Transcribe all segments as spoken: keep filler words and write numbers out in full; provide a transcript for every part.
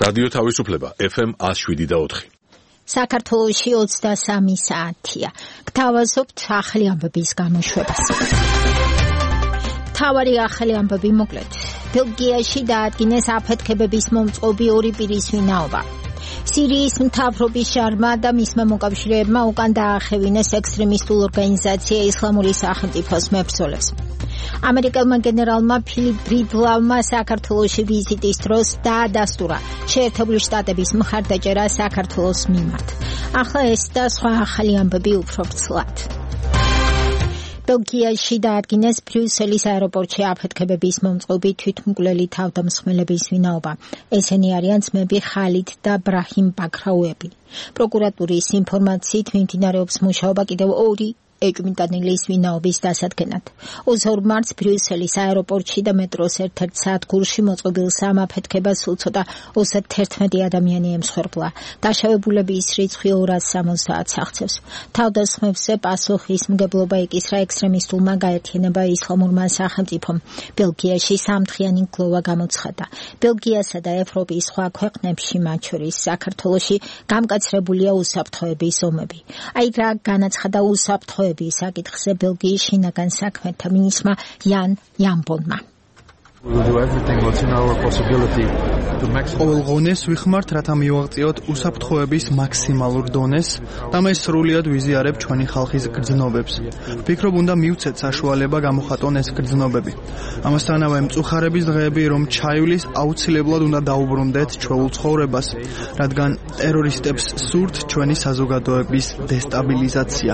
რადიო თავისუფლება ეფ ემ one oh seven და four. საქართველოში ოცდასამი საათია. გთავაზობთ ახალი ამბების გამოშვებას. მთავარი ახალი ამბები მოკლედ. ბელგიაში დაადგინეს აფეთქებების მომწყობი ორი პირის ვინაობა. სირიის მთავრობის ჟარმა და მისმა მოკავშირეებმა უკან დაახევინეს ექსტრემისტულ ორგანიზაცია ისლამური სახელმწიფოს მებრძოლებს. ამერიკელმა გენერალმა ფილიპ ბრიდლავმა საქართველოში ვიზიტის დროს დაადასტურა შეერთებული შტატების მხარდაჭერა საქართველოს მიმართ. ახლა ეს და სხვა ახალი ამბები უფრო ვრცლად. ბელგიაში დაადგინეს ბრიუსელის აეროპორტში აფეთქებების მომწყობი თვითმკვლელი თავდამსხმელების ვინაობა. ესენი არიან ძმები ხალიდ და ბრაჰიმ ბაქრაუები. პროკურატურის ინფორმაციით მიმდინარეობს მუშაობა კიდევ ორი ეჭვმიტანილის ვინაობის დასადგენად. ოცდაორ მარტს ბრიუსელის აეროპორტში და მეტროს ერთ-ერთ სადგურში მოწყობილ სამაფეთქებას სულ ცოტა ოცდაერთი ადამიანი ემსხვერპლა. დაშავებულების რიცხვი ორას სამოცდაათს აღწევს. თავდასხმებზე პასუხისმგებლობა ეკისრა ექსტრემისტულმა გაერთიანება ისლამურმა სახელმწიფომ. ბელგიაში სამთხიანი გლოვა გამოცხადა. ბელგიასა და ევროპის სხვა ქვეყნებში, მათ შორის საქართველოში, გამკაცრებულია უსაფრთხოების ომები. აი რა განაცხადა უსაფრთხო საკითხზე ბელგიის შინაგან საქმეთა მინისტრმა იან იანბონმა. ყოველ ღონეს ვიხმართ, რათა მივაღწიოთ უსაფრთხოების მაქსიმალურ დონეს და მე სრულად ვიზიარებ ჩვენი ხალხის გრძნობებს. ვფიქრობ, უნდა მივცეთ საშუალება გამოხატონ ეს გრძნობები. ამასთანავე მწუხარების დღეები რომ ჩაივლის, აუცილებლად უნდა დაუბრუნდეთ ჩვეულ ცხოვრებას, რადგან ტერორისტებს სურთ ჩვენი საზოგადოების დესტაბილიზაცია.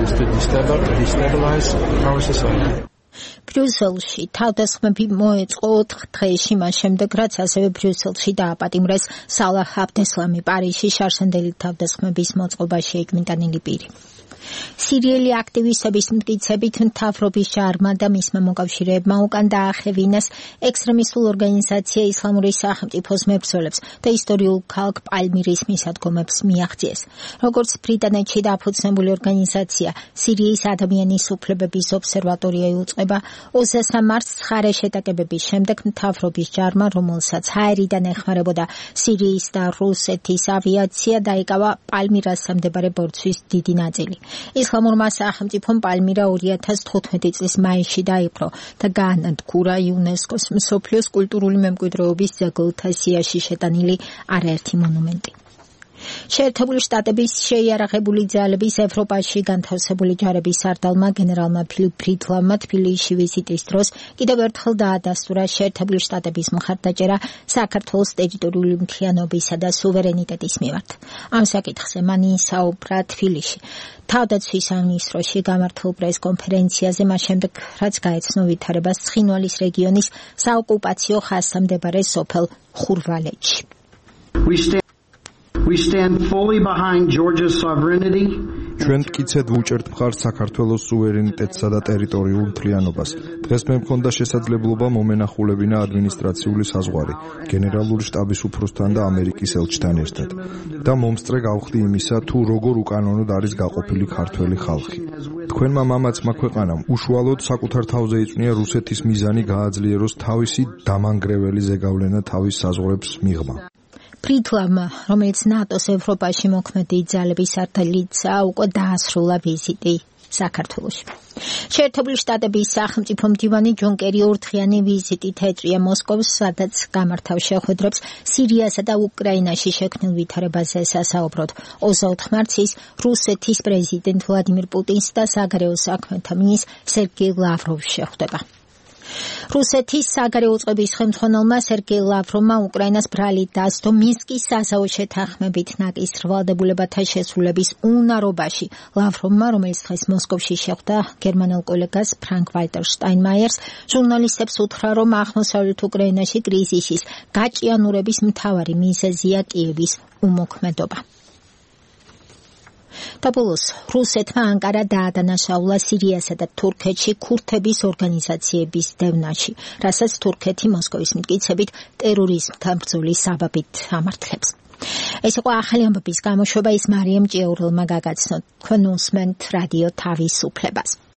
ბრიუსელში თავდასხმები მოეწყო ოთხ დღეში მას შემდეგ, რაც ასევე ბრიუსელში დააპატიმრეს სალაჰ აბდესლამი, პარიზში შარშანდელი თავდასხმების მოწყობაში ეჭვმიტანილი პირი. სირიელი აქტივისტების მტკიცებით მთავრობის ჟარმა და მისმა მოკავშირეებმა უკან დაახევინეს ექსტრემისტულ ორგანიზაცია ისლამური სახელმწიფოს მებრძოლებს და ისტორიულ ქალაქ პალმირის მისადგომებს მიაღწიეს. როგორც ბრიტანეთში დაფუძნებული ორგანიზაცია სირიის ადამიანის უფლებების ობსერვატორია იუწყება, ოცდასამ მარტს ხარე შეტაკებების შემდეგ მთავრობის ჟარმა, რომელსაც ჰაერიდან ეხმარებოდა სირიის და რუსეთის ავიაცია, დაიკავა პალმირასთან მდებარე ბორცვის დიდი ნაწილი. ისლამურმა სახელმწიფომ პალმირა ორი ათას თხუთმეტი წლის მაისში დაიპყრო და გაანადგურა იუნესკოს მსოფლიოს კულტურული მემკვიდრეობის ძეგლთა სიაში შეტანილი არაერთი მონუმენტი. შეერთებული შტატების შეიარაღებული ძალების ევროპაში განთავსებული ჯარების სარდალმა გენერალმა ფილიპ ბრიდლავმა თბილისში ვიზიტის დროს კიდევ ერთხელ დაადასტურა შეერთებული შტატების მხარდაჭერა საქართველოს ტერიტორიული მთლიანობისა და სუვერენიტეტის მიმართ. ამ საკითხზე მან ისაუბრა თბილისში თავდაცვის სამინისტროში გამართულ პრეს-კონფერენციაზე, მას შემდეგ, რაც გაეცნო ვითარებას ცხინვალის რეგიონის საოკუპაციო ხაზთან მდებარე სოფელ ხურვალეთში. We stand fully behind Georgia's sovereignty. ჩვენ მტკიცედ ვუჭერთ მხარს საქართველოს სუვერენიტეტსა და ტერიტორიულ მთლიანობას. დღეს მე მქონდა შესაძლებლობა მომენახულებინა ადმინისტრაციული საზღვარი გენერალური შტაბის უფროსთან და ამერიკის ელჩთან ერთად და მომსწრე გავხდი იმისა, თუ როგორ უკანონოდ არის გაყოფილი ქართველი ხალხი. თქვენმა მამაცმა ქვეყანამ უშუალოდ საკუთარ თავზე იწვნია რუსეთის მიზანი გააძლიეროს თავისი დამანგრეველი ზეგავლენა თავის საზღვრებს მიღმა. ბრიდლავმა, რომელიც ნატოს ევროპაში მოქმედი ძალების სარდალიცაა, უკვე დაასრულა ვიზიტი საქართველოში. შეერთებული შტატების სახელმწიფო მდივანი ჯონ კერი ორდღიანი ვიზიტით ეწვია მოსკოვს, სადაც გამართავ შეხვედრებს სირიასა და უკრაინაში შექმნილ ვითარებაზე სასაუბროდ. ოცდაოთხ მარტს ის რუსეთის პრეზიდენტ ვლადიმირ პუტინს და საგარეო საქმეთა მინისტრ სერგეი ლავროვს შეხვდება. რუსეთის საგარეო წყების ხელმძღვანელმა სერგეი ლავროვმა უკრაინას ბრალი დასდო მინსკის საზავო შეთანხმებით ნაკის ვალდებულებათა შესრულების უნარობაში. ლავროვმა, რომელიც დღეს მოსკოვში შეხვდა გერმანელ კოლეგას ფრანკ ვალტერ შტაინმაიერს, ჟურნალისტებს უთხრა, რომ აღმოსავლეთ უკრაინაში კრიზისის გაჭიანურების მთავარი მიზეზია კიევის უმოქმედობა. და ბოლოს რუსეთმა ანკარა დაადანაშაულა სირიასა და თურქეთში ქურთების ორგანიზაციების დევნაში, რასაც თურქეთი მოსკოვის მტკიცებით ტერორიზმთან ბრძოლის საბაბით ამართლებს. ეს იყო ახალი ამბების გამოშვება, ის მარიამ ჭიაურელმა გაგაცნო. თქვენ უსმენთ რადიო თავისუფლებას.